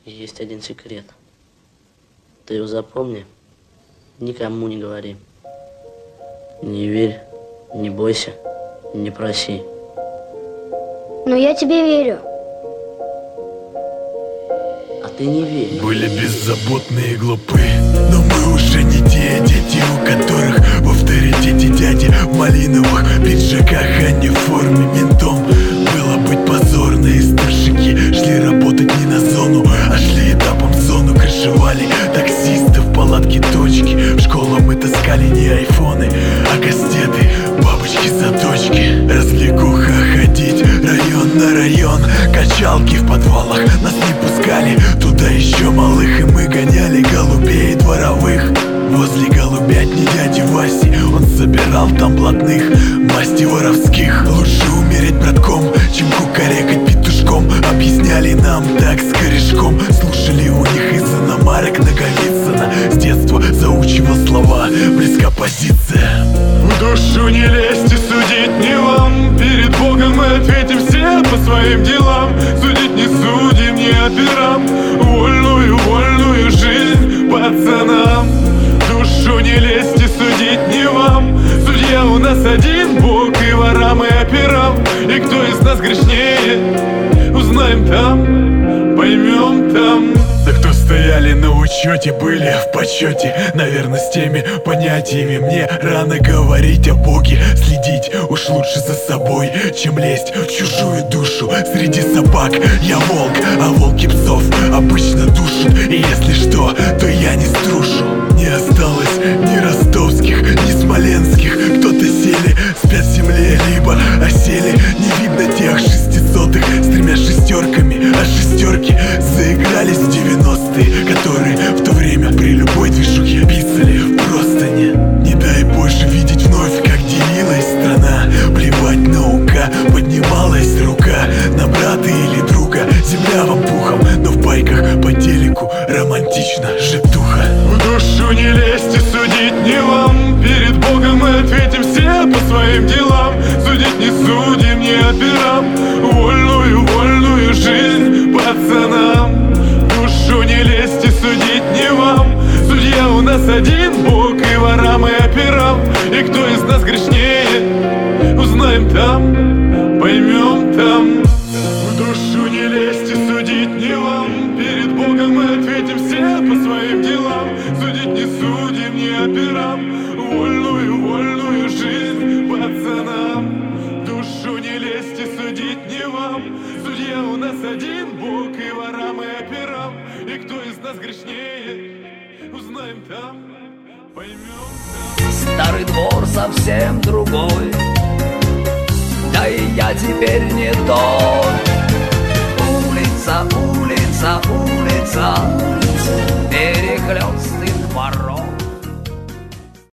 Есть один секрет. Ты его запомни, никому не говори. Не верь, не бойся, не проси. Но я тебе верю. А ты не верь. Были беззаботные и глупы, но мы уже не те дети, у которых в авторитете дяди в малиновых пиджаках, а не в форме ментом. Было быть позорно, и старшики шли работать не на зону, а шли этапом в зону. Крышевали таксисты в палатке точки. В школу мы таскали не айфоны, а кастеты, бабочки-заточки. Развлекуха ходить район на район, качалки в подвалах нас не пускали. Туда еще малых, и мы гоняли голубей дворовых. Возле голубятни дяди Васи он собирал там блатных, масти воровских. Лучше умереть братком, чем кукарекать петушком. Объясняли нам так с корешком. Слушали у них из иномарок Наговицына. С детства заучивал слова, близка позиция. В душу не лезьте, судить не вам. Перед Богом мы ответим все по своим делам. Судить не судим, не операм. Вольную жизнь пацанам. В душу не лезьте, судить не вам. Судья у нас один, Бог и ворам и операм. И кто из нас грешнее, узнаем там, поймем там. Да кто стояли на учете, были в почете, наверное, с теми понятиями. Мне рано говорить о Боге, следить уж лучше за собой, чем лезть в чужую душу. Среди собак я волк, а волки псов обычно душат. И если что, то я не струшу. Не осталось ни ростовских, ни смоленских. Кто-то сели, спят в земле, либо осели. Не видно тех 600-х с 3 шестерками, а шестерки заигрались в 90-е, которые в то время при любой движухе писали в простыне. Не дай больше видеть вновь, как делилась страна. Плевать наука, поднималась рука на брата или друга. Земля вам пухом, но в байках по телеку романтично житуха. В душу не лезьте, судить не вам. Перед Богом мы ответим все по своим делам. Судить не судим, не операм. Вольную жизнь пацанам. В душу не лезьте, судить не вам. Судья у нас один, Бог и ворам и операм. И кто из нас грешнее, узнаем там, поймем там. В душу не лезьте, судить не вам. Перед Богом мы ответим все по своим делам. Судить не судим, не операм. Вольную жизнь пацанам. В душу не лезьте, судить не вам. Судья у нас один, Бог и ворам и операм. И кто из нас грешнее, узнаем там, поймем там. Старый двор совсем другой, да и я теперь не тот. Улица, улица, улица,